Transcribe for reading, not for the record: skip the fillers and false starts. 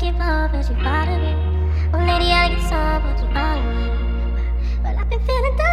you love as you bother me. Oh, lady, I get some, but you honor me. But I've been feeling down.